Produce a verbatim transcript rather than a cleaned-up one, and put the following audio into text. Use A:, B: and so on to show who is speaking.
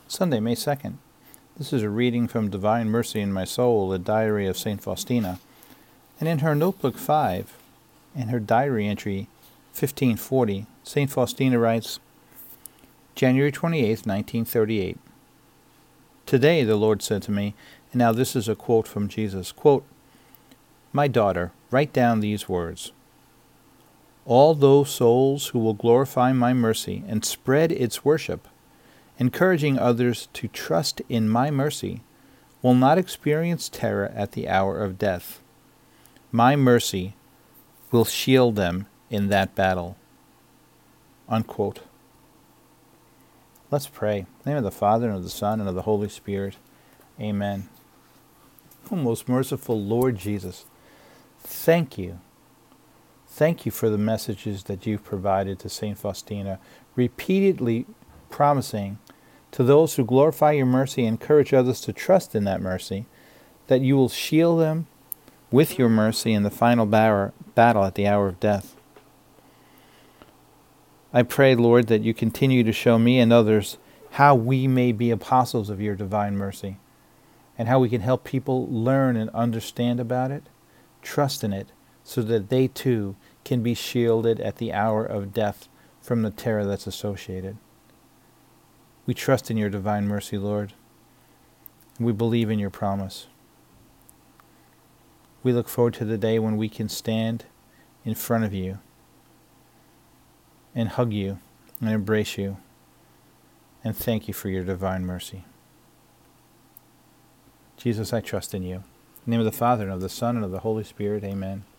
A: Sunday, May second. This is a reading from Divine Mercy in My Soul, a diary of Saint Faustina. And in her Notebook five, in her diary entry fifteen forty, Saint Faustina writes, January twenty-eighth, nineteen thirty-eight. Today the Lord said to me, and now this is a quote from Jesus, quote, My daughter, write down these words. All those souls who will glorify my mercy and spread its worship, encouraging others to trust in my mercy, will not experience terror at the hour of death. My mercy will shield them in that battle. Unquote. Let's pray. In the name of the Father, and of the Son, and of the Holy Spirit. Amen. O most merciful Lord Jesus, thank you. Thank you for the messages that you've provided to Saint Faustina, repeatedly promising to those who glorify your mercy and encourage others to trust in that mercy, that you will shield them with your mercy in the final bar- battle at the hour of death. I pray, Lord, that you continue to show me and others how we may be apostles of your divine mercy, and how we can help people learn and understand about it, trust in it, so that they too can be shielded at the hour of death from the terror that's associated. We trust in your divine mercy, Lord. We believe in your promise. We look forward to the day when we can stand in front of you and hug you and embrace you and thank you for your divine mercy. Jesus, I trust in you. In the name of the Father, and of the Son, and of the Holy Spirit, amen.